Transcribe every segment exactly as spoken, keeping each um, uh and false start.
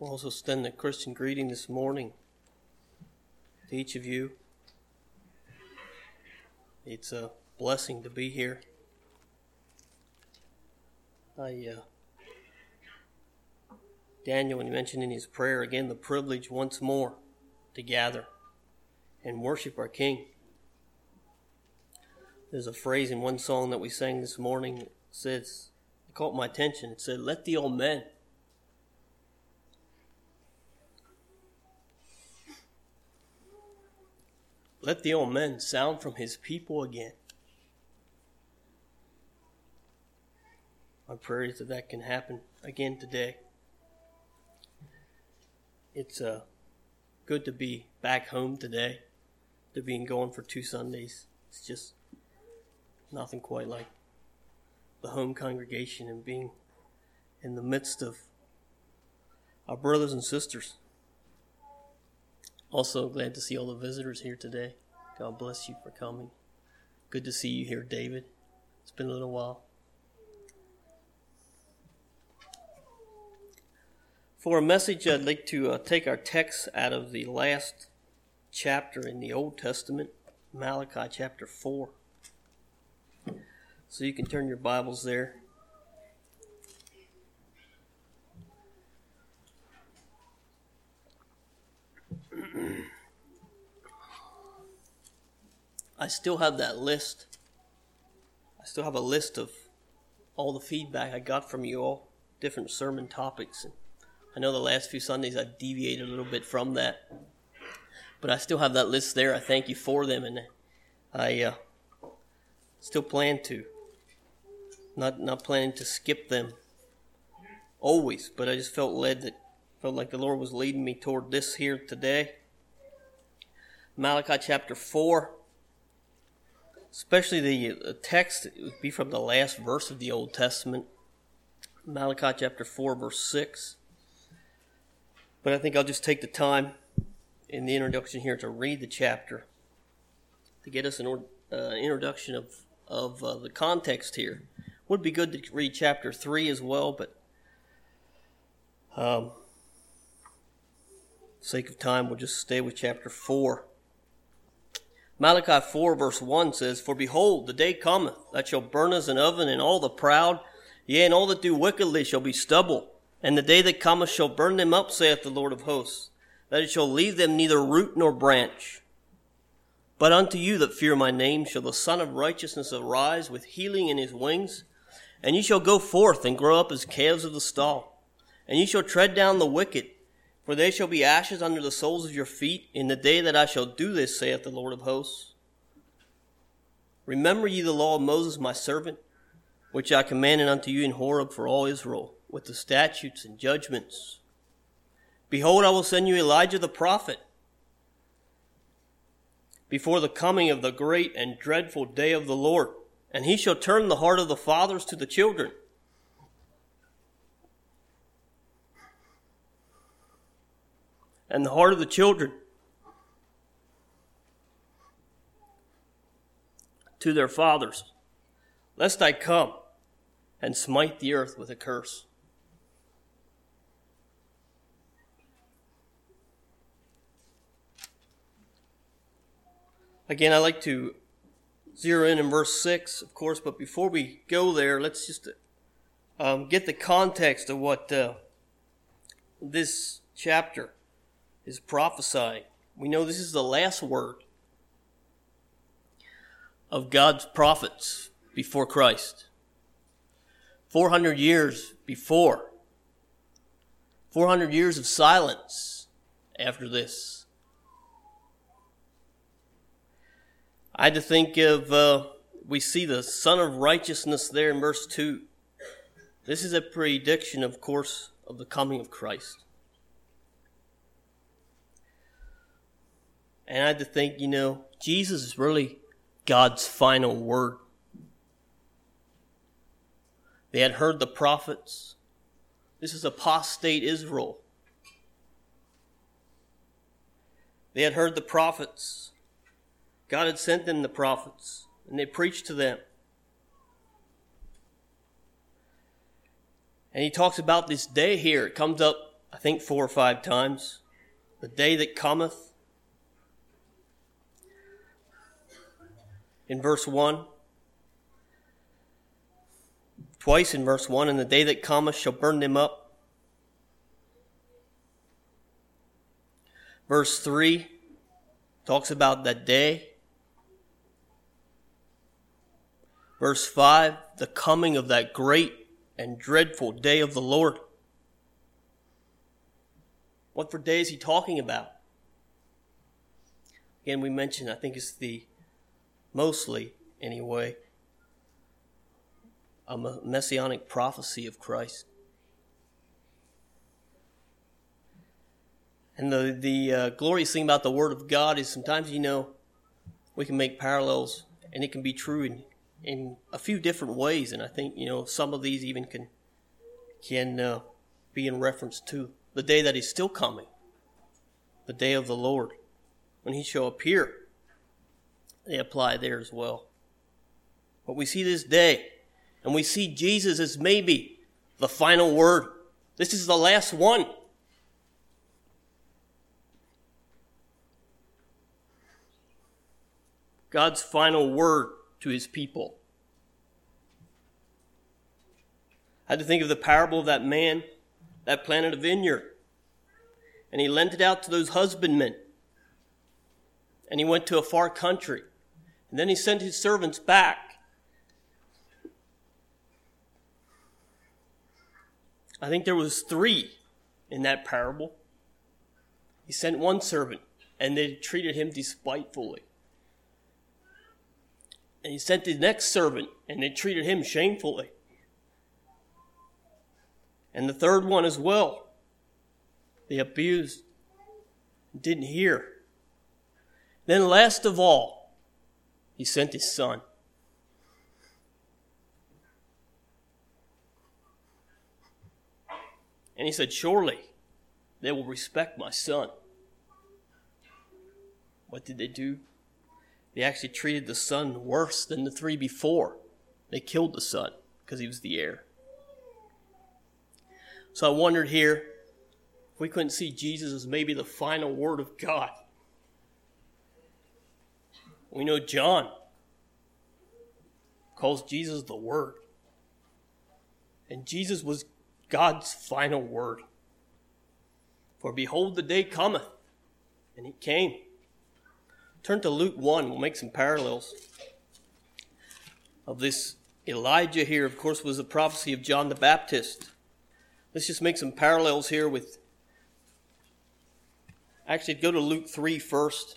We'll also send a Christian greeting this morning to each of you. It's a blessing to be here. I, uh, Daniel, when he mentioned in his prayer, again, the privilege once more to gather and worship our King. There's a phrase in one song that we sang this morning that says, it caught my attention. It said, "Let the old men Let the old men sound from his people again." My prayer is that that can happen again today. It's uh, good to be back home today, to being gone for two Sundays. It's just nothing quite like the home congregation and being in the midst of our brothers and sisters. Also glad to see all the visitors here today. God bless you for coming. Good to see you here, David. It's been a little while. For a message, I'd like to uh, take our text out of the last chapter in the Old Testament, Malachi chapter four. So you can turn your Bibles there. I still have that list. I still have a list of all the feedback I got from you all, different sermon topics. And I know the last few Sundays I've deviated a little bit from that, but I still have that list there. I thank you for them, and I uh, still plan to. Not not planning to skip them always, but I just felt led that felt like the Lord was leading me toward this here today. Malachi chapter four. Especially the text, it would be from the last verse of the Old Testament, Malachi chapter four, verse six. But I think I'll just take the time in the introduction here to read the chapter to get us an uh, introduction of, of uh, the context here. Would be good to read chapter three as well, but um, for the sake of time, we'll just stay with chapter four. Malachi four verse one says, "For behold, the day cometh that shall burn as an oven, and all the proud, yea, and all that do wickedly shall be stubble. And the day that cometh shall burn them up, saith the Lord of hosts, that it shall leave them neither root nor branch. But unto you that fear my name shall the Son of Righteousness arise with healing in his wings, and ye shall go forth and grow up as calves of the stall. And ye shall tread down the wicked, for they shall be ashes under the soles of your feet in the day that I shall do this, saith the Lord of hosts. Remember ye the law of Moses my servant, which I commanded unto you in Horeb for all Israel, with the statutes and judgments. Behold, I will send you Elijah the prophet, before the coming of the great and dreadful day of the Lord. And he shall turn the heart of the fathers to the children, and the heart of the children to their fathers, lest I come and smite the earth with a curse." Again, I like to zero in in verse six, of course, but before we go there, let's just um, get the context of what uh, this chapter is prophesying. We know this is the last word of God's prophets before Christ. four hundred years before. four hundred years of silence after this. I had to think of, uh, we see the Son of Righteousness there in verse two. This is a prediction, of course, of the coming of Christ. And I had to think, you know, Jesus is really God's final word. They had heard the prophets. This is apostate Israel. They had heard the prophets. God had sent them the prophets, and they preached to them. And he talks about this day here. It comes up I think four or five times. The day that cometh. In verse one. Twice in verse one. And the day that cometh shall burn them up. Verse three talks about that day. Verse five, the coming of that great and dreadful day of the Lord. What for day is he talking about? Again, we mentioned, I think it's the, mostly anyway, a messianic prophecy of Christ. And the, the uh, glorious thing about the Word of God is sometimes, you know, we can make parallels, and it can be true in in a few different ways, and I think, you know, some of these even can can uh, be in reference to the day that is still coming, the day of the Lord, when he shall appear. They apply there as well. But we see this day, and we see Jesus as maybe the final word. This is the last one. God's final word to his people. I had to think of the parable of that man that planted a vineyard. And he lent it out to those husbandmen. And he went to a far country. And then he sent his servants back. I think there was three in that parable. He sent one servant, and they treated him despitefully. And he sent the next servant, and they treated him shamefully. And the third one as well. They abused, didn't hear. Then last of all, he sent his son. And he said, surely they will respect my son. What did they do? They actually treated the son worse than the three before. They killed the son because he was the heir. So I wondered here if we couldn't see Jesus as maybe the final word of God. We know John calls Jesus the Word. And Jesus was God's final word. For behold, the day cometh. And he came. Turn to Luke one. We'll make some parallels of this. Elijah here, of course, was a prophecy of John the Baptist. Let's just make some parallels here with... Actually, go to Luke three first.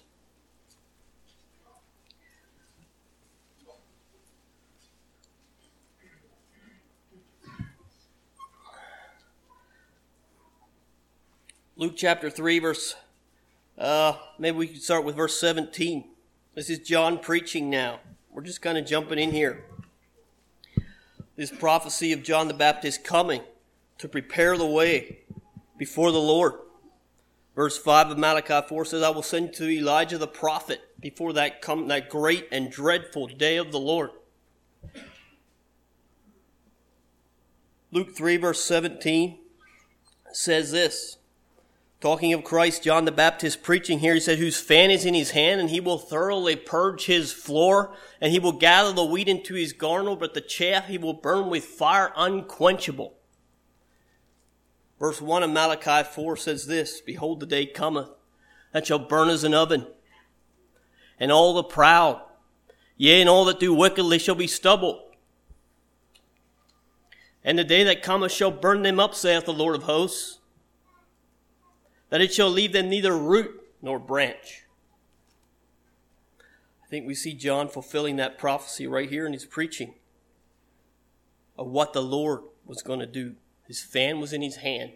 Luke chapter three, verse... Uh, maybe we could start with verse seventeen. This is John preaching now. We're just kind of jumping in here. This prophecy of John the Baptist coming to prepare the way before the Lord. Verse five of Malachi four says, I will send to Elijah the prophet before that come that great and dreadful day of the Lord. Luke three, verse seventeen says this. Talking of Christ, John the Baptist preaching here, he said, whose fan is in his hand, and he will thoroughly purge his floor, and he will gather the wheat into his garner, but the chaff he will burn with fire unquenchable. Verse one of Malachi four says this, behold, the day cometh, that shall burn as an oven, and all the proud, yea, and all that do wickedly shall be stubble. And the day that cometh shall burn them up, saith the Lord of hosts, that it shall leave them neither root nor branch. I think we see John fulfilling that prophecy right here in his preaching of what the Lord was going to do. His fan was in his hand.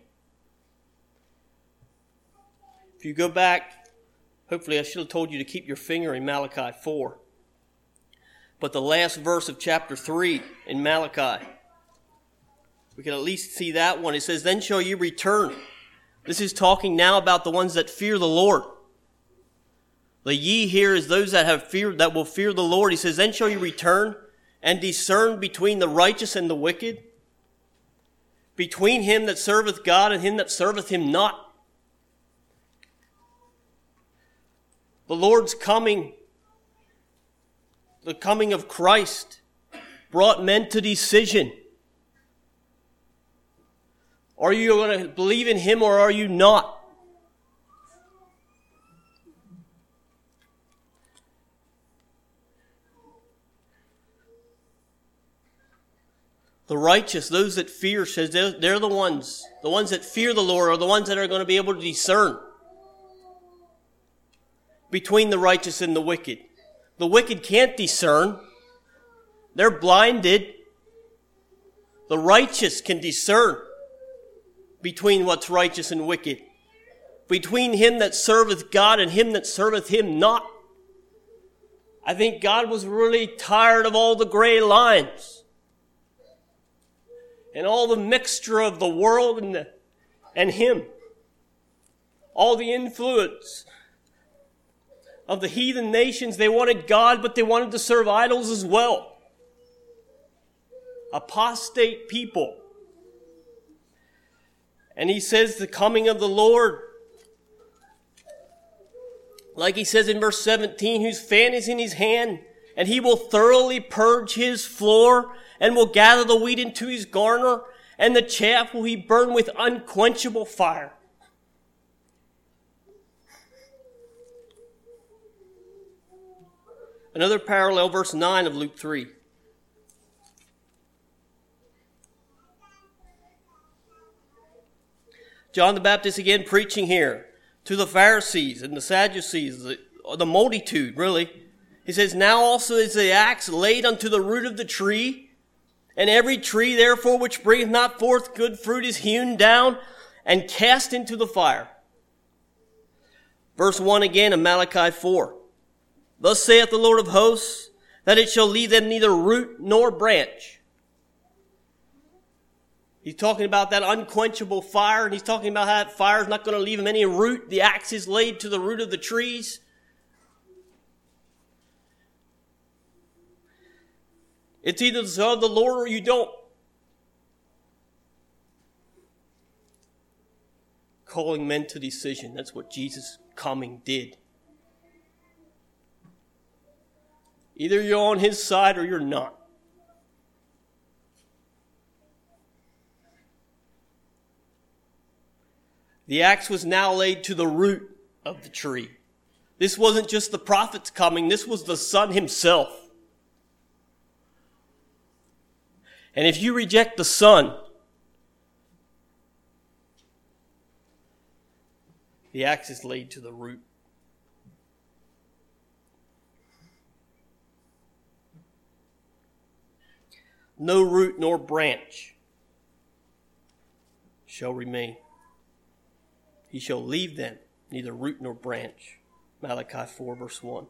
If you go back, hopefully I should have told you to keep your finger in Malachi four. But the last verse of chapter three in Malachi, we can at least see that one. It says, then shall you return. This is talking now about the ones that fear the Lord. The ye here is those that have feared, that will fear the Lord. He says, then shall you return and discern between the righteous and the wicked, between him that serveth God and him that serveth him not. The Lord's coming, the coming of Christ, brought men to decision. Are you going to believe in him or are you not? The righteous, those that fear, says they're, they're the ones, the ones that fear the Lord are the ones that are going to be able to discern between the righteous and the wicked. The wicked can't discern. They're blinded. The righteous can discern between what's righteous and wicked, between him that serveth God and him that serveth him not. I think God was really tired of all the gray lines and all the mixture of the world and, the, and him. All the influence of the heathen nations. They wanted God, but they wanted to serve idols as well. Apostate people. And he says the coming of the Lord, like he says in verse seventeen, whose fan is in his hand, and he will thoroughly purge his floor, and will gather the wheat into his garner, and the chaff will he burn with unquenchable fire. Another parallel, verse nine of Luke three. John the Baptist again preaching here to the Pharisees and the Sadducees, the, the multitude really. He says, now also is the axe laid unto the root of the tree, and every tree, therefore, which bringeth not forth good fruit is hewn down and cast into the fire. Verse one again of Malachi four. Thus saith the Lord of hosts, that it shall leave them neither root nor branch. He's talking about that unquenchable fire, and he's talking about how that fire is not going to leave them any root. The axe is laid to the root of the trees. It's either to serve the Lord or you don't. Calling men to decision. That's what Jesus' coming did. Either you're on his side or you're not. The axe was now laid to the root of the tree. This wasn't just the prophets coming. This was the Son himself. And if you reject the Son, the axe is laid to the root. No root nor branch shall remain. He shall leave them, neither root nor branch. Malachi four, verse one.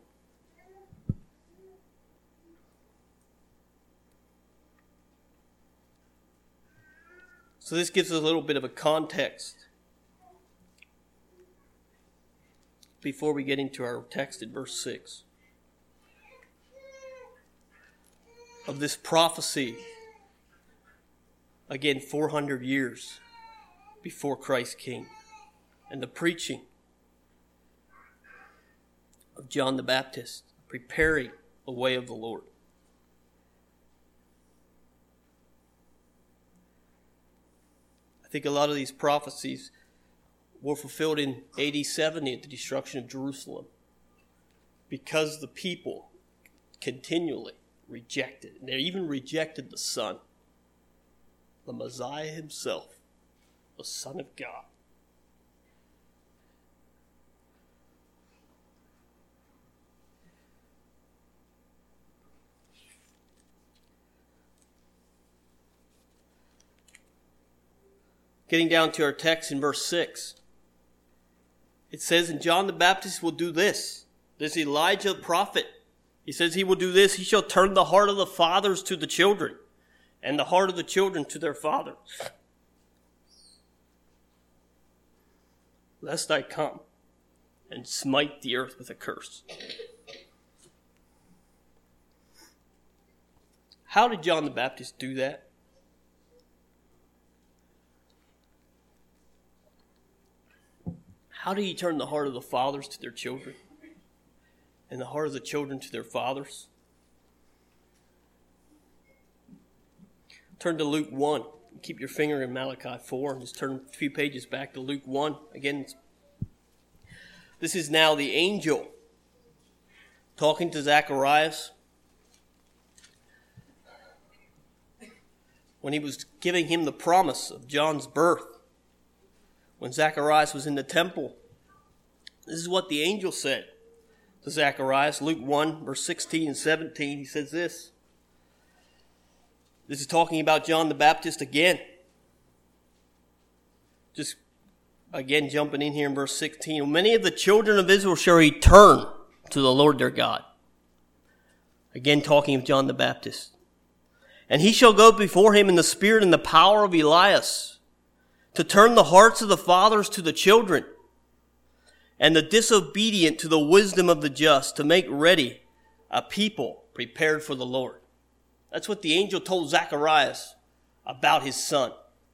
So this gives us a little bit of a context before we get into our text in verse six. Of this prophecy, again, four hundred years before Christ came, and the preaching of John the Baptist, preparing the way of the Lord. I think a lot of these prophecies were fulfilled in A D seventy at the destruction of Jerusalem, because the people continually rejected, and they even rejected the Son, the Messiah himself, the Son of God. Getting down to our text in verse six. It says, and John the Baptist will do this. This Elijah the prophet. He says he will do this. He shall turn the heart of the fathers to the children, and the heart of the children to their fathers, lest I come and smite the earth with a curse. How did John the Baptist do that? How do you turn the heart of the fathers to their children and the heart of the children to their fathers? Turn to Luke one. Keep your finger in Malachi four and just turn a few pages back to Luke one. Again, this is now the angel talking to Zacharias when he was giving him the promise of John's birth. When Zacharias was in the temple, this is what the angel said to Zacharias. Luke one, verse sixteen and seventeen, he says this. This is talking about John the Baptist again. Just again jumping in here in verse sixteen. Many of the children of Israel shall return to the Lord their God. Again talking of John the Baptist. And he shall go before him in the spirit and the power of Elias, to turn the hearts of the fathers to the children, and the disobedient to the wisdom of the just, to make ready a people prepared for the Lord. That's what the angel told Zacharias about his son.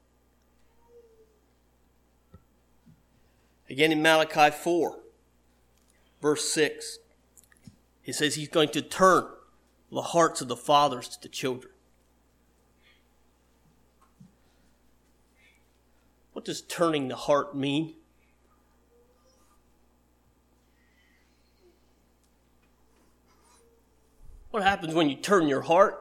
Again in Malachi four, verse six, he says he's going to turn the hearts of the fathers to the children. What does turning the heart mean? What happens when you turn your heart?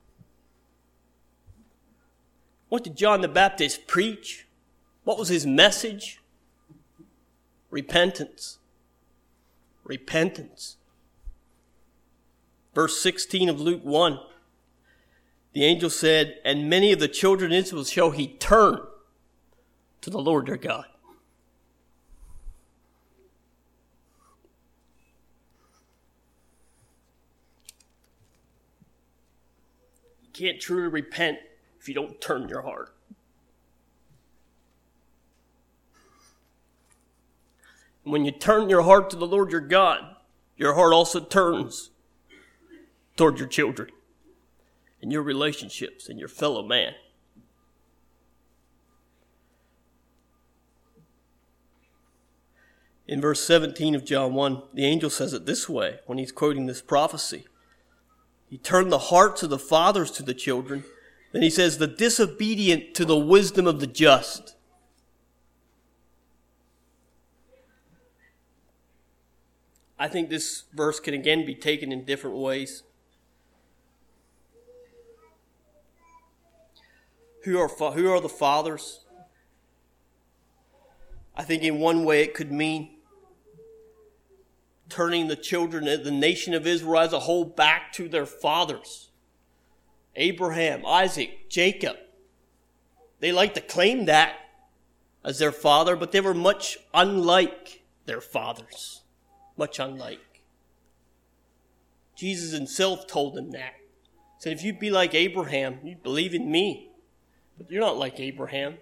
What did John the Baptist preach? What was his message? Repentance. Repentance. Verse sixteen of Luke one. The angel said, and many of the children of Israel shall he turn to the Lord their God. You can't truly repent if you don't turn your heart. When you turn your heart to the Lord your God, your heart also turns toward your children and your relationships and your fellow man. In verse seventeen of John one, the angel says it this way when he's quoting this prophecy. He turned the hearts of the fathers to the children. Then he says, the disobedient to the wisdom of the just. I think this verse can again be taken in different ways. Who are, who are the fathers? I think in one way it could mean turning the children of the nation of Israel as a whole back to their fathers. Abraham, Isaac, Jacob. They like to claim that as their father, but they were much unlike their fathers. Much unlike. Jesus himself told them that. He said, if you'd be like Abraham, you'd believe in me. But you're not like Abraham.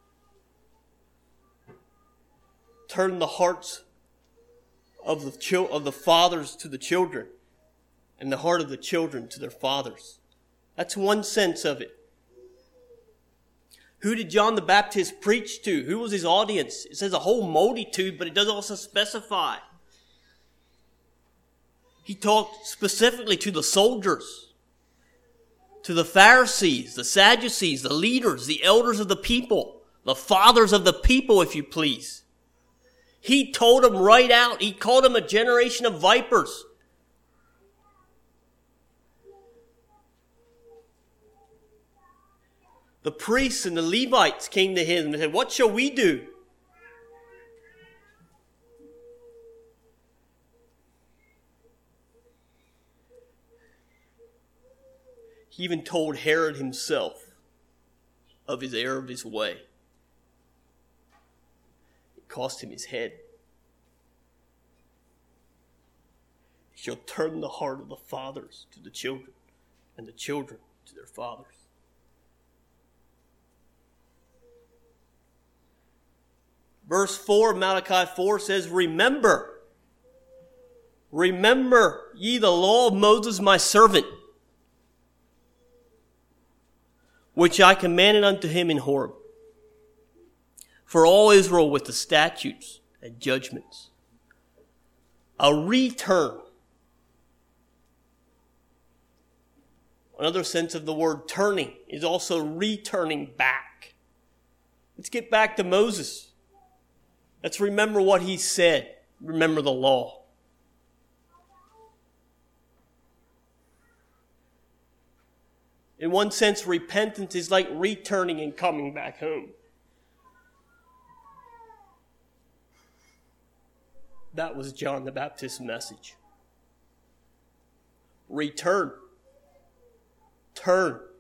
Turn the hearts of the chil- of the fathers to the children, and the heart of the children to their fathers. That's one sense of it. Who did John the Baptist preach to? Who was his audience? It says a whole multitude, but it does also specify. He talked specifically to the soldiers, to the Pharisees, the Sadducees, the leaders, the elders of the people, the fathers of the people, if you please. He told them right out. He called them a generation of vipers. The priests and the Levites came to him and said, what shall we do? He even told Herod himself of his error of his way. It cost him his head. He shall turn the heart of the fathers to the children, and the children to their fathers. Verse four of Malachi four says, Remember, remember ye the law of Moses my servant, which I commanded unto him in Horeb, for all Israel with the statutes and judgments. A return. Another sense of the word turning is also returning back. Let's get back to Moses. Let's remember what he said. Remember the law. In one sense, repentance is like returning and coming back home. That was John the Baptist's message. Return. Turn.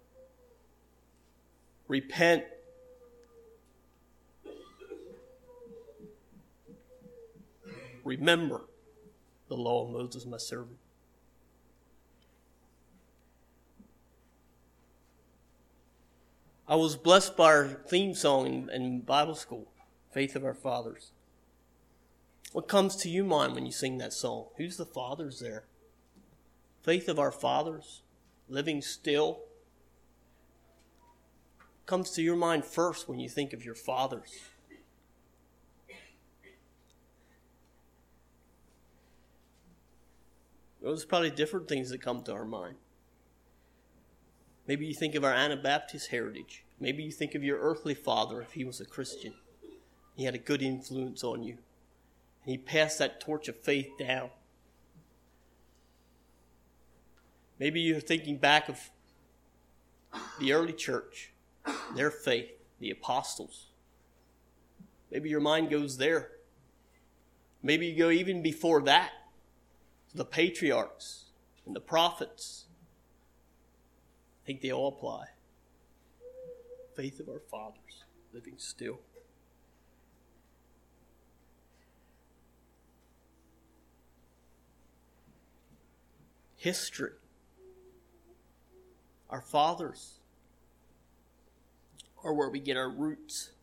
Repent. Remember the law of Moses, my servant. I was blessed by our theme song in, in Bible school, Faith of Our Fathers. What comes to your mind when you sing that song? Who's the fathers there? Faith of our fathers, living still. Comes to your mind first when you think of your fathers. There's probably different things that come to our mind. Maybe you think of our Anabaptist heritage. Maybe you think of your earthly father if he was a Christian. He had a good influence on you. And he passed that torch of faith down. Maybe you're thinking back of the early church, their faith, the apostles. Maybe your mind goes there. Maybe you go even before that, to the patriarchs and the prophets. I think they all apply. Faith of our fathers, living still. History. Our fathers are where we get our roots.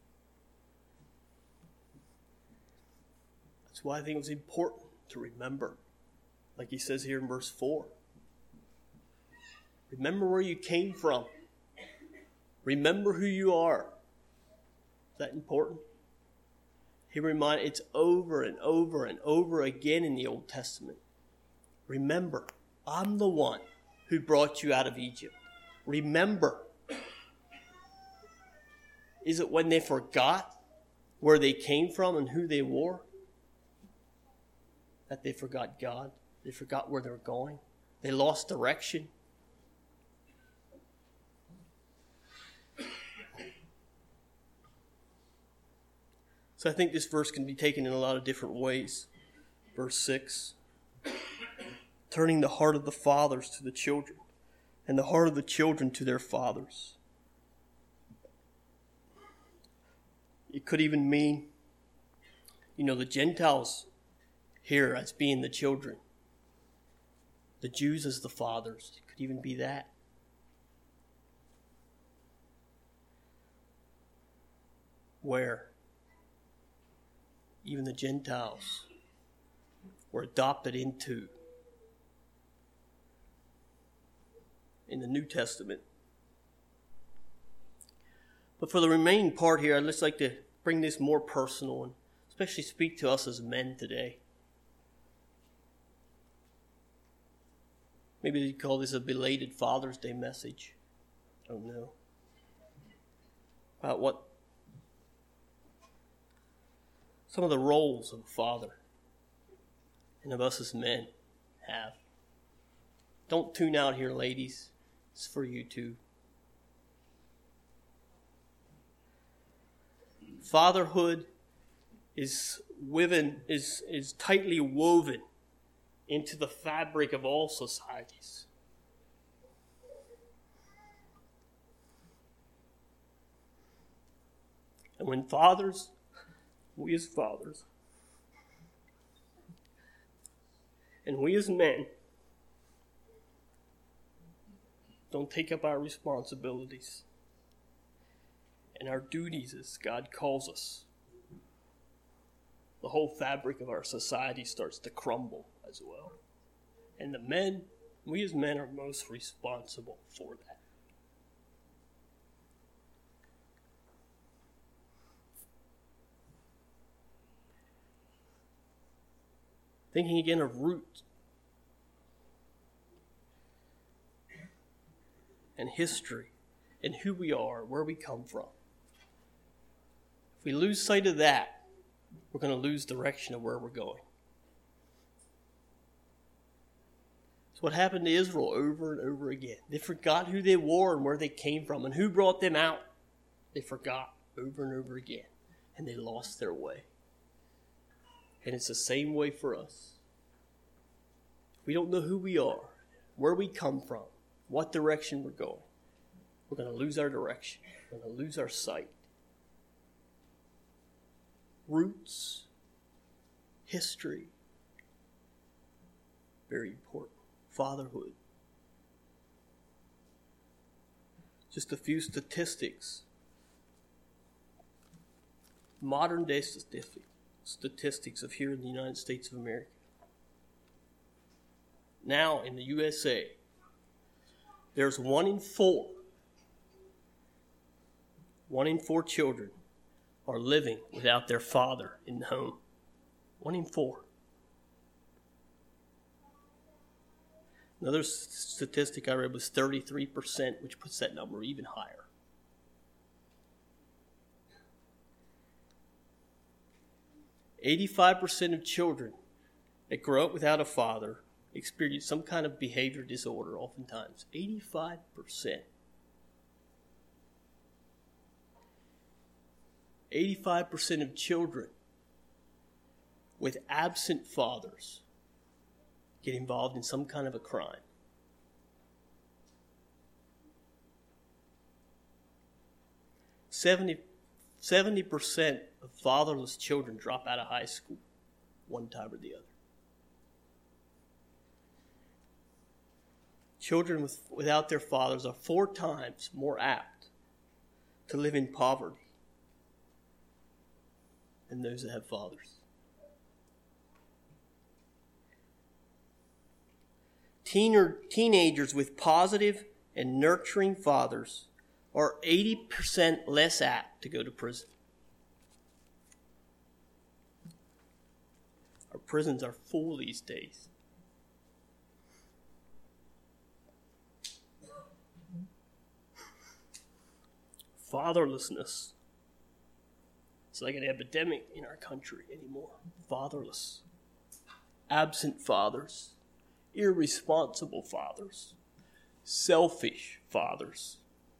That's why I think it was important to remember, like he says here in verse four. Remember where you came from. Remember who you are. Is that important? He reminds, it's over and over and over again in the Old Testament. Remember, I'm the one who brought you out of Egypt. Remember. Is it when they forgot where they came from and who they were that they forgot God? They forgot where they were going? They lost direction? So I think this verse can be taken in a lot of different ways. Verse six. Turning the heart of the fathers to the children, and the heart of the children to their fathers. It could even mean, you know, the Gentiles here as being the children. The Jews as the fathers. It could even be that. Where even the Gentiles were adopted into in the New Testament. But for the remaining part here, I'd just like to bring this more personal and especially speak to us as men today. Maybe you call this a belated Father's Day message. I don't know. About what some of the roles of a father and of us as men have. Don't tune out here, ladies. It's for you too. Fatherhood is woven, is, is tightly woven into the fabric of all societies. And when fathers, we as fathers, and we as men, don't take up our responsibilities and our duties as God calls us, the whole fabric of our society starts to crumble as well. And the men, we as men are most responsible for that. Thinking again of roots and history and who we are, where we come from. If we lose sight of that, we're going to lose direction of where we're going. It's what happened to Israel over and over again. They forgot who they were and where they came from and who brought them out. They forgot over and over again, and they lost their way. And it's the same way for us. If we don't know who we are, where we come from, what direction we're going, we're going to lose our direction. We're going to lose our sight. Roots, history, very important. Fatherhood. Just a few statistics. Modern day statistics, statistics of here in the United States of America. Now in the U S A, there's one in four, one in four children are living without their father in the home. One in four. Another statistic I read was thirty-three percent, which puts that number even higher. eighty-five percent of children that grow up without a father experience some kind of behavior disorder oftentimes. eighty-five percent. eighty-five percent of children with absent fathers get involved in some kind of a crime. seventy percent of fatherless children drop out of high school one time or the other. Children with, without their fathers are four times more apt to live in poverty than those that have fathers. Teen teenagers with positive and nurturing fathers are eighty percent less apt to go to prison. Our prisons are full these days. Fatherlessness. It's like an epidemic in our country anymore. Fatherless. Absent fathers. Irresponsible fathers. Selfish fathers.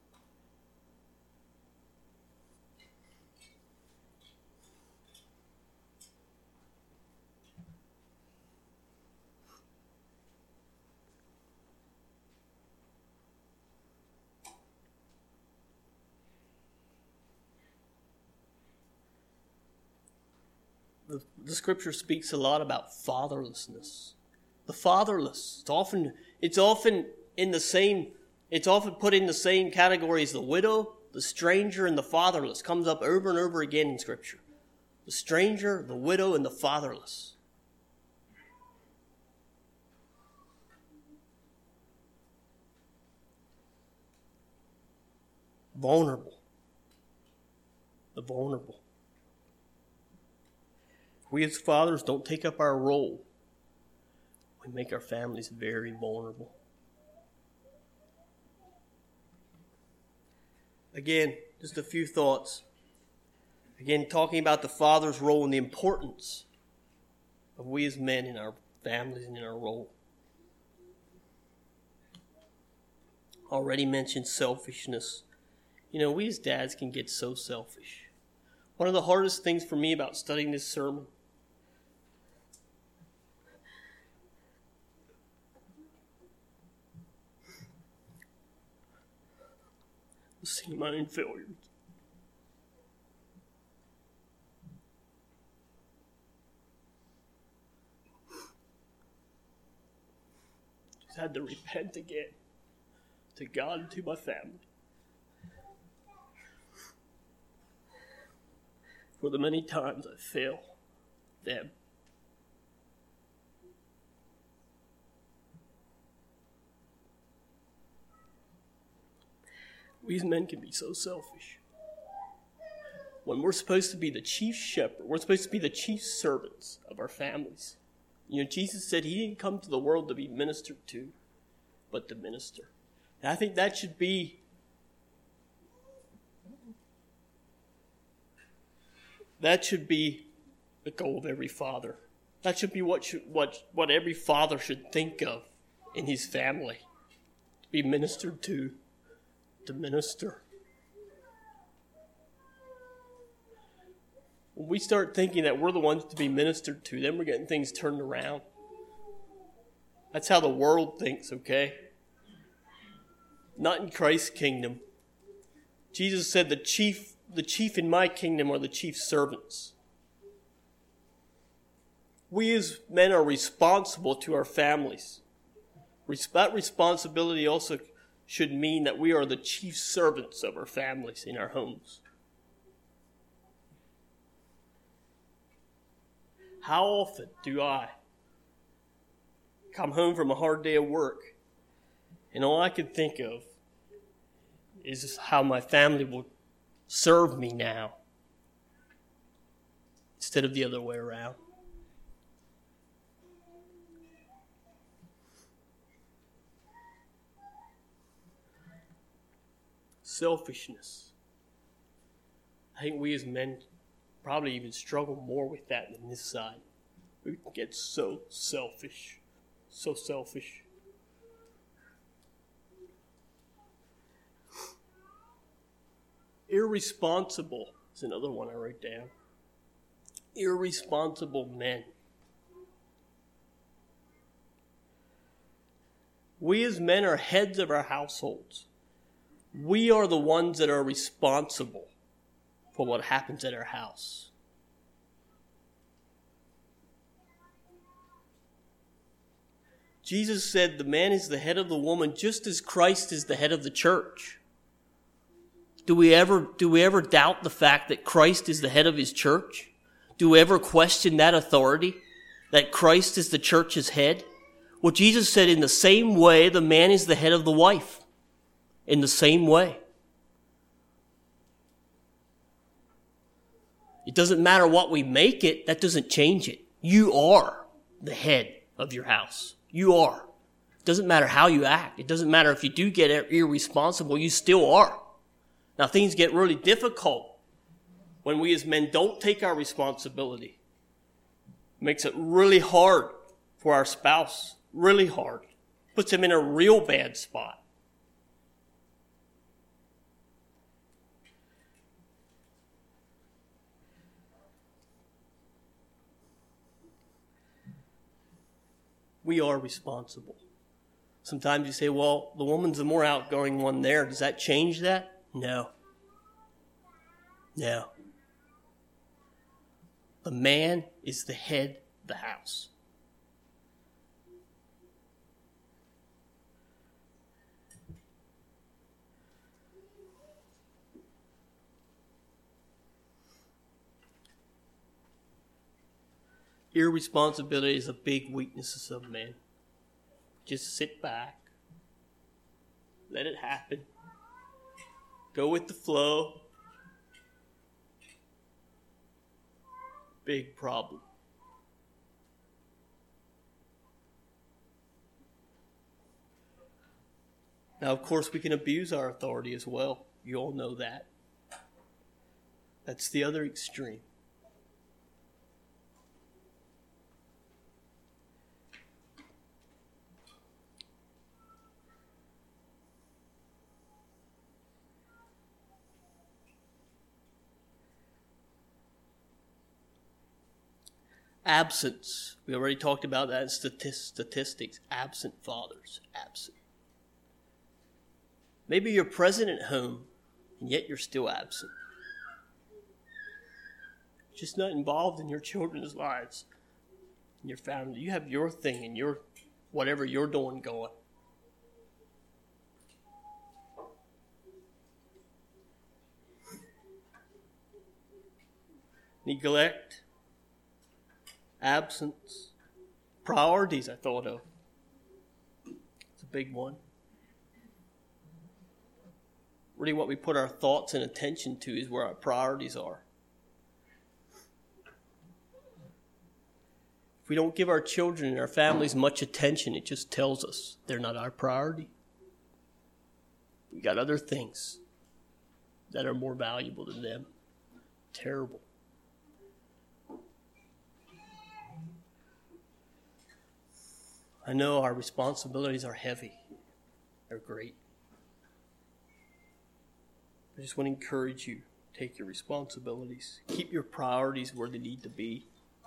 The, the scripture speaks a lot about fatherlessness. The fatherless. It's often, it's often in the same, it's often put in the same category as the widow, the stranger, and the fatherless. Comes up over and over again in scripture. The stranger, the widow, and the fatherless. Vulnerable. The vulnerable. We as fathers don't take up our role. We make our families very vulnerable. Again, just a few thoughts. Again, talking about the father's role and the importance of we as men in our families and in our role. Already mentioned selfishness. You know, we as dads can get so selfish. One of the hardest things for me about studying this sermon was seeing my own failures. Just had to repent again to God and to my family for the many times I failed them. We as men can be so selfish. When we're supposed to be the chief shepherd, we're supposed to be the chief servants of our families, You know, Jesus said he didn't come to the world to be ministered to, but to minister. And I think that should be that should be the goal of every father. That should be what should, what what every father should think of in his family. To be ministered to, to minister. When we start thinking that we're the ones to be ministered to, then we're getting things turned around. That's how the world thinks, okay? Not in Christ's kingdom. Jesus said the chief, the chief in my kingdom are the chief servants. We as men are responsible to our families. That responsibility also should mean that we are the chief servants of our families in our homes. How often do I come home from a hard day of work and all I can think of is how my family will serve me now instead of the other way around? Selfishness. I think we as men probably even struggle more with that than this side. We get so selfish. So selfish. Irresponsible is another one I wrote down. Irresponsible men. We as men are heads of our households. We are the ones that are responsible for what happens at our house. Jesus said the man is the head of the woman just as Christ is the head of the church. Do we ever, do we ever doubt the fact that Christ is the head of his church? Do we ever question that authority? That Christ is the church's head? Well, Jesus said in the same way the man is the head of the wife. In the same way. It doesn't matter what we make it, that doesn't change it. You are the head of your house. You are. It doesn't matter how you act. It doesn't matter if you do get irresponsible, you still are. Now things get really difficult when we as men don't take our responsibility. It makes it really hard for our spouse. Really hard. Puts them in a real bad spot. We are responsible. Sometimes you say, well, the woman's the more outgoing one there. Does that change that? No. No. The man is the head of the house. Irresponsibility is a big weakness of man. Just sit back. Let it happen. Go with the flow. Big problem. Now, of course, we can abuse our authority as well. You all know that. That's the other extreme. Absence. We already talked about that in statistics. Absent fathers. Absent. Maybe you're present at home, and yet you're still absent. Just not involved in your children's lives, in your family. You have your thing and your whatever you're doing going. Neglect. Absence. Priorities I thought of. It's a big one. Really what we put our thoughts and attention to is where our priorities are. If we don't give our children and our families much attention, it just tells us they're not our priority. We got other things that are more valuable than them. Terrible. I know our responsibilities are heavy. They're great. I just want to encourage you, take your responsibilities. Keep your priorities where they need to be.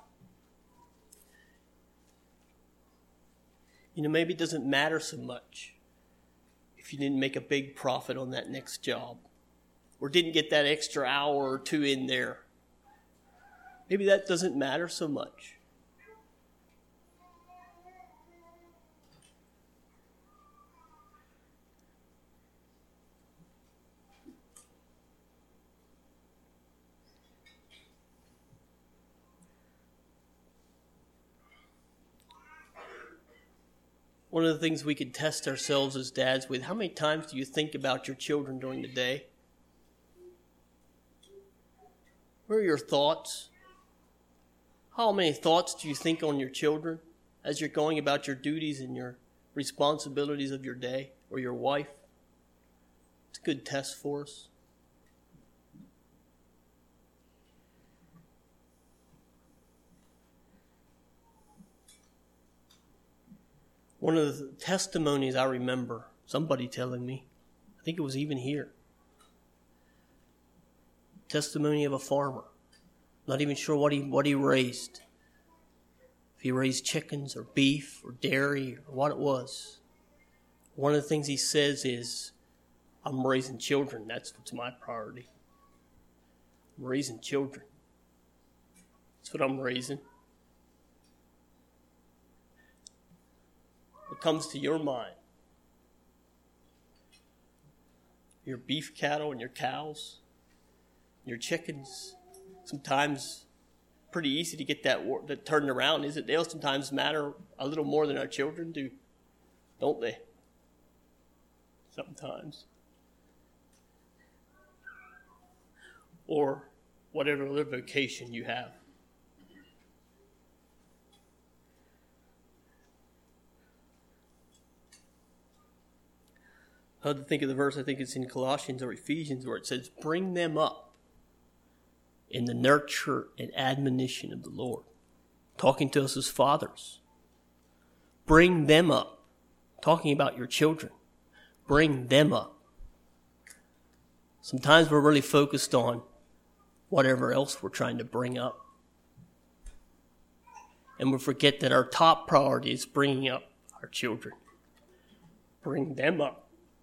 You know, maybe it doesn't matter so much if you didn't make a big profit on that next job or didn't get that extra hour or two in there. Maybe that doesn't matter so much. One of the things we could test ourselves as dads with, how many times do you think about your children during the day? What are your thoughts? How many thoughts do you think on your children as you're going about your duties and your responsibilities of your day, or your wife? It's a good test for us. One of the testimonies I remember, somebody telling me, I think it was even here, testimony of a farmer, not even sure what he what he raised. If he raised chickens or beef or dairy or what it was. One of the things he says is, I'm raising children. That's what's my priority. I'm raising children. That's what I'm raising. What comes to your mind? Your beef cattle and your cows, your chickens. Sometimes pretty easy to get that, that turned around, is it? They'll sometimes matter a little more than our children do, don't they? Sometimes. Or whatever other vocation you have. I had to think of the verse, I think it's in Colossians or Ephesians, where it says, bring them up in the nurture and admonition of the Lord. Talking to us as fathers. Bring them up. Talking about your children. Bring them up. Sometimes we're really focused on whatever else we're trying to bring up. And we forget that our top priority is bringing up our children. Bring them up.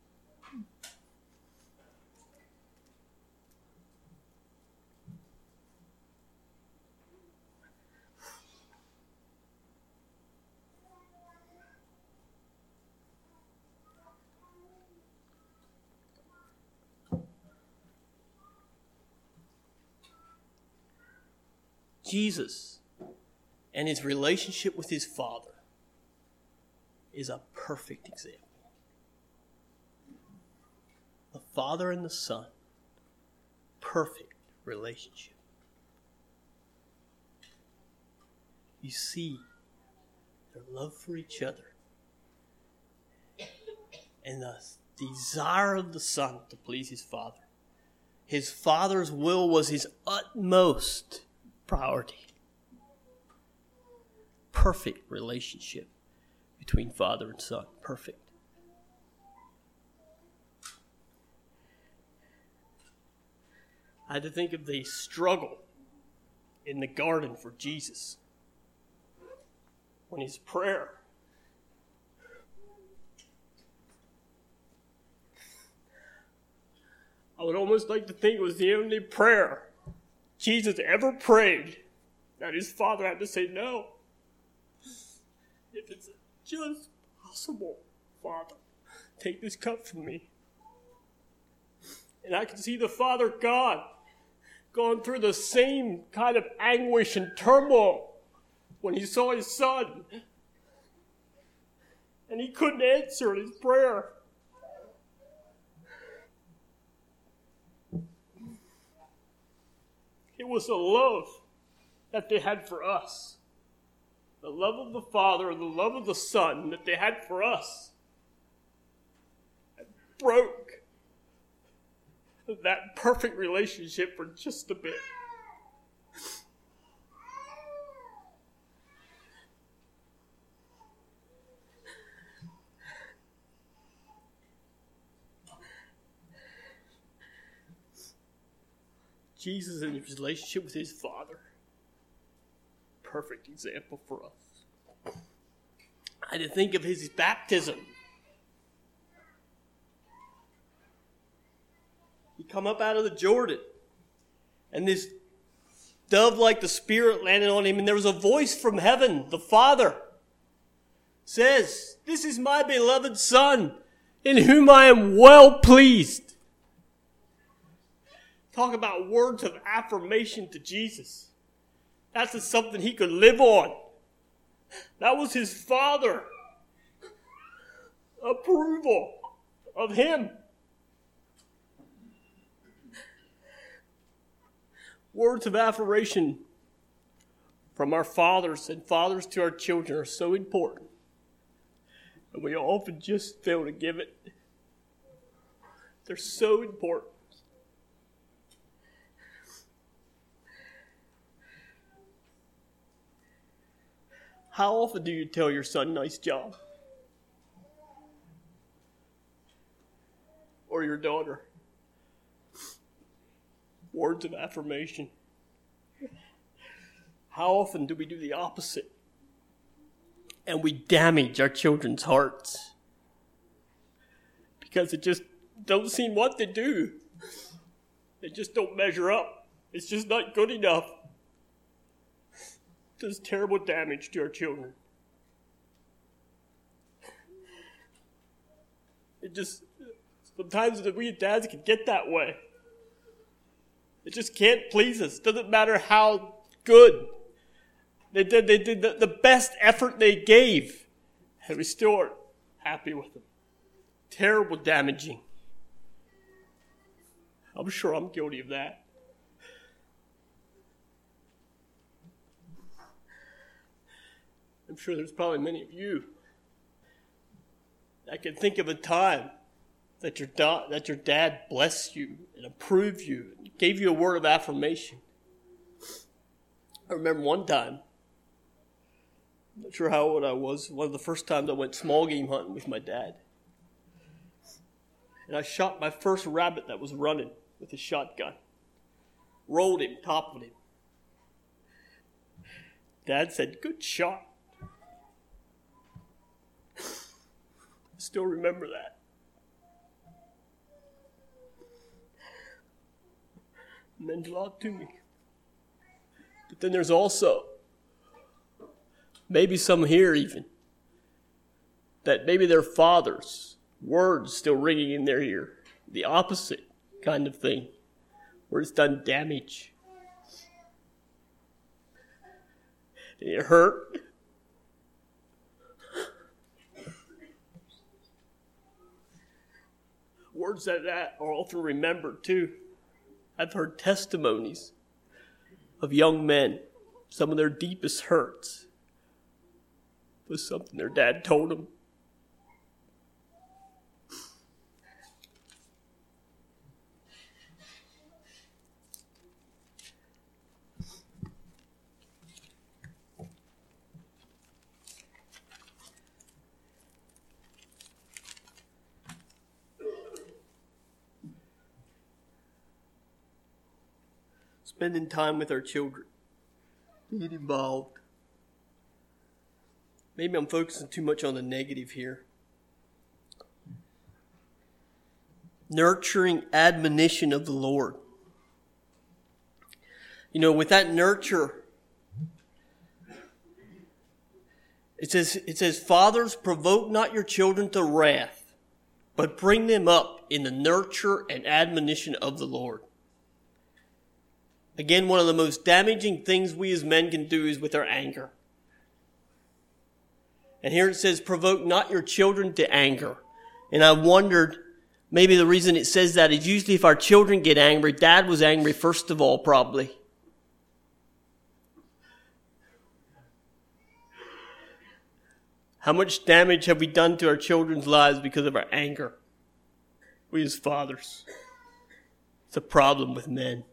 Jesus and his relationship with his Father is a perfect example. The Father and the Son, perfect relationship. You see their love for each other and the desire of the Son to please his Father. His Father's will was his utmost priority. Perfect relationship between Father and Son. Perfect. I had to think of the struggle in the garden for Jesus. When his prayer I would almost like to think it was the only prayer Jesus ever prayed that his Father had to say no. If it's just possible, Father, take this cup from me. And I can see the Father God going through the same kind of anguish and turmoil when he saw his Son. And he couldn't answer his prayer. It was the love that they had for us. the love of the Father and the love of the Son that they had for us, and broke that perfect relationship for just a bit. Jesus in his relationship with his Father. Perfect example for us. I had to think of his baptism. He come up out of the Jordan, and this dove like the Spirit landed on him, and there was a voice from heaven. The Father says, "This is my beloved Son, in whom I am well pleased." Talk about words of affirmation to Jesus. That's just something he could live on. That was his Father. Approval of him. Words of affirmation from our fathers and fathers to our children are so important. And we often just fail to give it. They're so important. How often do you tell your son, "Nice job"? Or your daughter? Words of affirmation. How often do we do the opposite? And we damage our children's hearts. Because it just don't seem what they do. They just don't measure up. It's just not good enough. Does terrible damage to our children. It just, sometimes we as dads can get that way. It just can't please us. Doesn't matter how good. They did, they did the, the best effort they gave, and we still aren't happy with them. Terrible damaging. I'm sure I'm guilty of that. I'm sure there's probably many of you that can think of a time that your da- that your dad blessed you and approved you and gave you a word of affirmation. I remember one time, I'm not sure how old I was, one of the first times I went small game hunting with my dad. And I shot my first rabbit that was running with a shotgun. Rolled him, toppled him. Dad said, "Good shot." Still remember that. It meant a lot to me. But then there's also maybe some here even that maybe their fathers' words still ringing in their ear. The opposite kind of thing, where it's done damage. It hurt. Words like that are often remembered too. I've heard testimonies of young men, some of their deepest hurts was something their dad told them. Spending time with our children, being involved. Maybe I'm focusing too much on the negative here. Nurturing admonition of the Lord. You know, with that nurture, it says, it says, "Fathers, provoke not your children to wrath, but bring them up in the nurture and admonition of the Lord." Again, one of the most damaging things we as men can do is with our anger. And here it says, "Provoke not your children to anger." And I wondered, maybe the reason it says that is usually if our children get angry, Dad was angry first of all, probably. How much damage have we done to our children's lives because of our anger? We as fathers. It's a problem with men.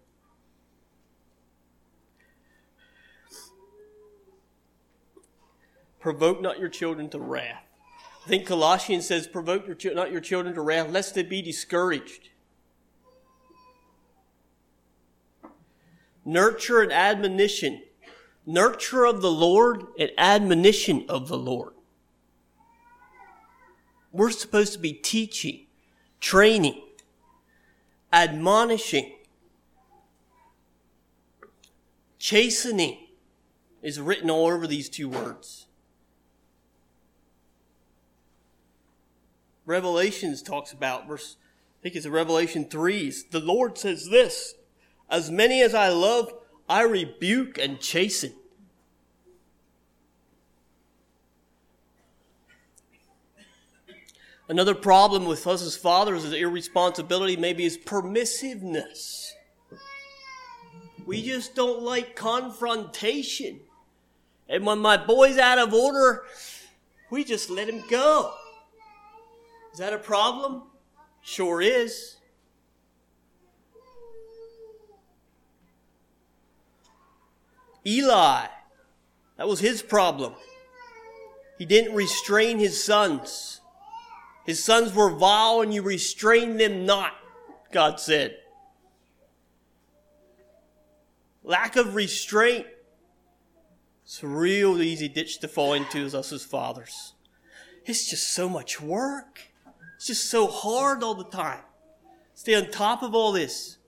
Provoke not your children to wrath. I think Colossians says, provoke your, not your children to wrath, lest they be discouraged. Nurture and admonition. Nurture of the Lord and admonition of the Lord. We're supposed to be teaching, training, admonishing, chastening is written all over these two words. Revelations talks about, verse, I think it's in Revelation three, the Lord says this, as many as I love, I rebuke and chasten. Another problem with us as fathers is irresponsibility, maybe is permissiveness. We just don't like confrontation. And when my boy's out of order, we just let him go. Is that a problem? Sure is. Eli, that was his problem. He didn't restrain his sons. His sons were vile and you restrained them not, God said. Lack of restraint. It's a real easy ditch to fall into as us as fathers. It's just so much work. It's just so hard all the time. Stay on top of all this.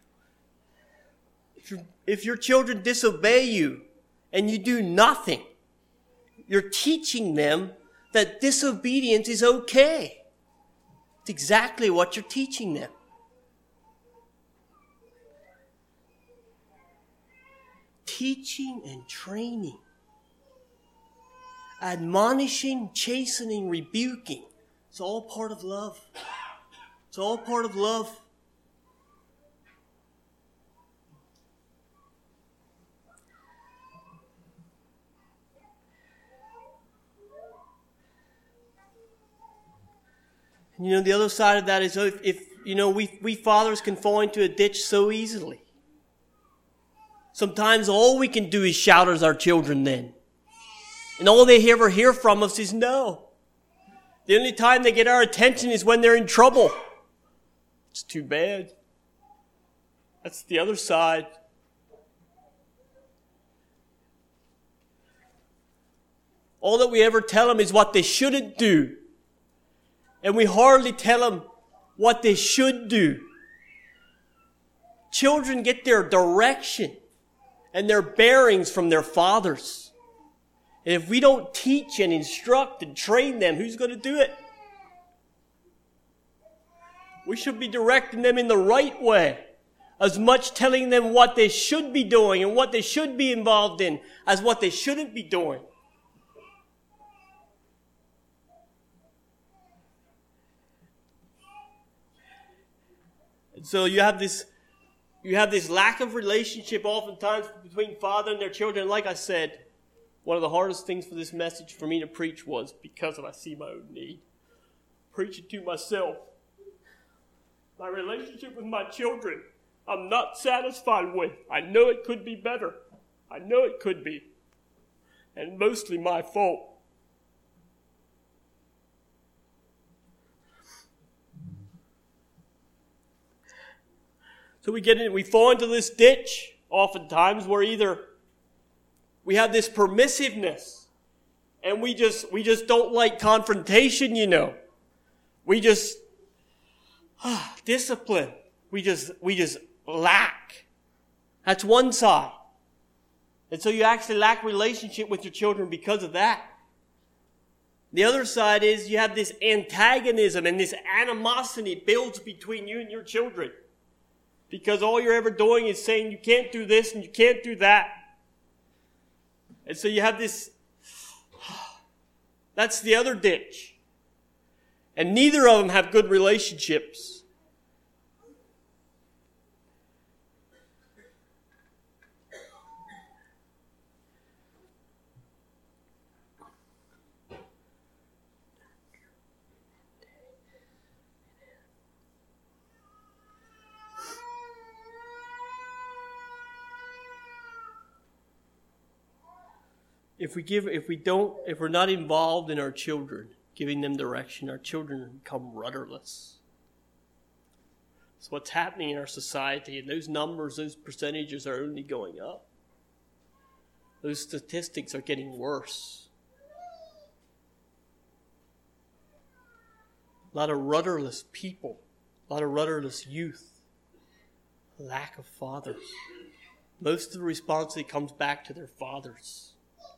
If, if your children disobey you and you do nothing, you're teaching them that disobedience is okay. It's exactly what you're teaching them. Teaching and training. Admonishing, chastening, rebuking. It's all part of love. It's all part of love. And you know, the other side of that is if, if you know, we, we fathers can fall into a ditch so easily. Sometimes all we can do is shout at our children then. And all they ever hear from us is no. The only time they get our attention is when they're in trouble. It's too bad. That's the other side. All that we ever tell them is what they shouldn't do. And we hardly tell them what they should do. Children get their direction and their bearings from their fathers. And if we don't teach and instruct and train them, who's going to do it? We should be directing them in the right way. As much telling them what they should be doing and what they should be involved in as what they shouldn't be doing. And so you have this, you have this lack of relationship oftentimes between father and their children. Like I said, one of the hardest things for this message for me to preach was because of I see my own need. Preach it to myself. My relationship with my children, I'm not satisfied with. I know it could be better. I know it could be. And mostly my fault. So we get in, we fall into this ditch oftentimes where either we have this permissiveness and we just, we just don't like confrontation, you know. We just, ah, discipline. We just, we just lack. That's one side. And so you actually lack relationship with your children because of that. The other side is you have this antagonism and this animosity builds between you and your children. Because all you're ever doing is saying you can't do this and you can't do that. And so you have this, that's the other ditch. And neither of them have good relationships. If we give, if we don't, if we're not involved in our children, giving them direction, our children become rudderless. It's what's happening in our society, and those numbers, those percentages are only going up. Those statistics are getting worse. A lot of rudderless people, a lot of rudderless youth, lack of fathers. Most of the responsibility comes back to their fathers.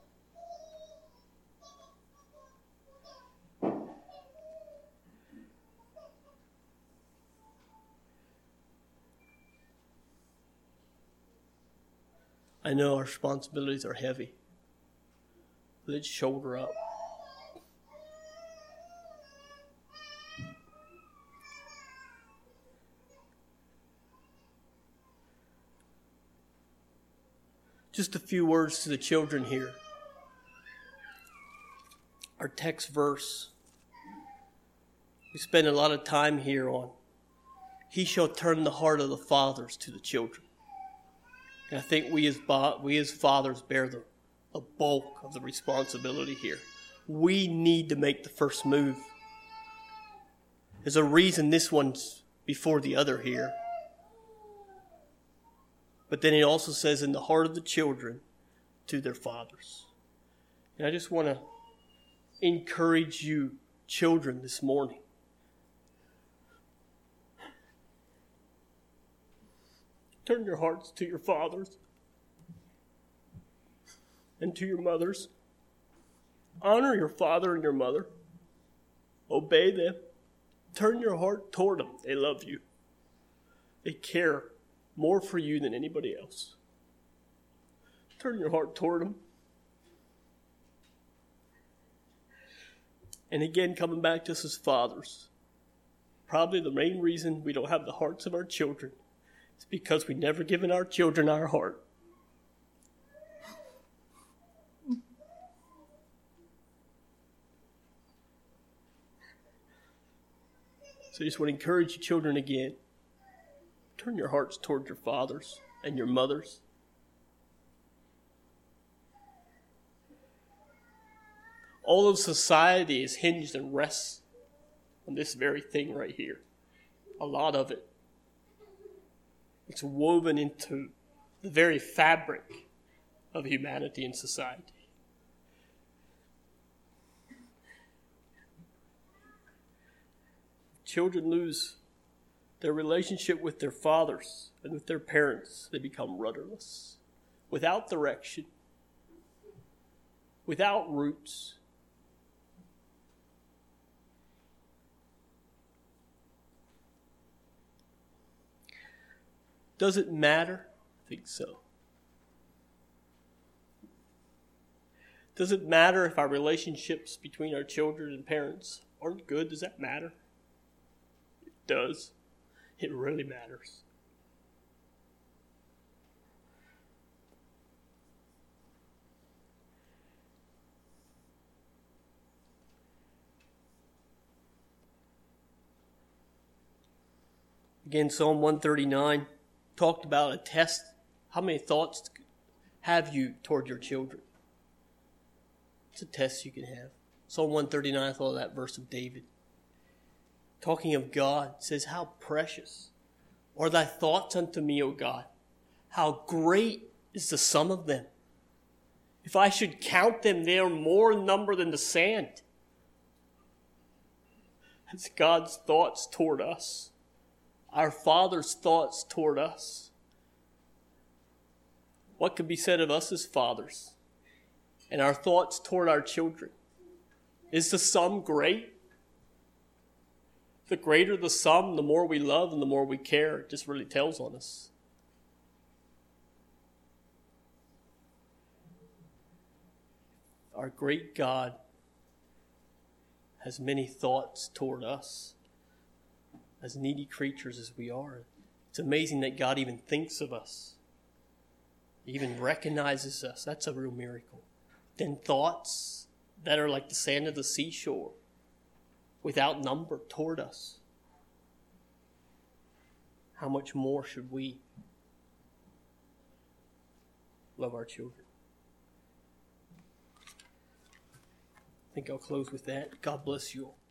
I know our responsibilities are heavy. Let's shoulder up. Just a few words to the children here. Our text verse. We spend a lot of time here on, he shall turn the heart of the fathers to the children. And I think we as we as fathers bear the, the bulk of the responsibility here. We need to make the first move. There's a reason this one's before the other here. But then it also says in the heart of the children to their fathers. And I just want to encourage you, children, this morning. Turn your hearts to your fathers and to your mothers. Honor your father and your mother. Obey them. Turn your heart toward them. They love you. They care more for you than anybody else. Turn your heart toward them. And again, coming back to us as fathers, probably the main reason we don't have the hearts of our children is because we never given our children our heart. So I just want to encourage you children again. Turn your hearts toward your fathers and your mothers. All of society is hinged and rests on this very thing right here. A lot of it. It's woven into the very fabric of humanity and society. Children lose their relationship with their fathers and with their parents. They become rudderless, without direction, without roots. Does it matter? I think so. Does it matter if our relationships between our children and parents aren't good? Does that matter? It does. It really matters. Again, Psalm one thirty-nine talked about a test. How many thoughts have you toward your children? It's a test you can have. Psalm one thirty-nine, I thought of that verse of David. Talking of God, says, how precious are thy thoughts unto me, O God. How great is the sum of them. If I should count them, they are more in number than the sand. That's God's thoughts toward us. Our Father's thoughts toward us. What could be said of us as fathers and our thoughts toward our children? Is the sum great? The greater the sum, the more we love and the more we care. It just really tells on us. Our great God has many thoughts toward us, as needy creatures as we are. It's amazing that God even thinks of us. He even recognizes us. That's a real miracle. Then thoughts that are like the sand of the seashore, without number toward us. How much more should we love our children? think I'll close with that. God bless you all.